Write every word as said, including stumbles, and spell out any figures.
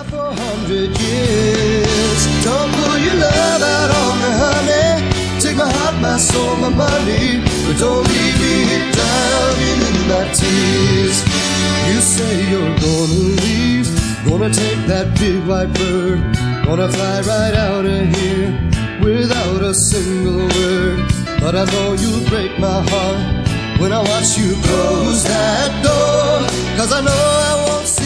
for a hundred years. Don't pull your love out on me, honey. Take my heart, my soul, my money, but don't leave me here drowning in my tears. You say you're gonna leave, gonna take that big white bird, gonna fly right out of here without a single word. But I know you'll break my heart when I watch you close that door, 'cause I know I won't see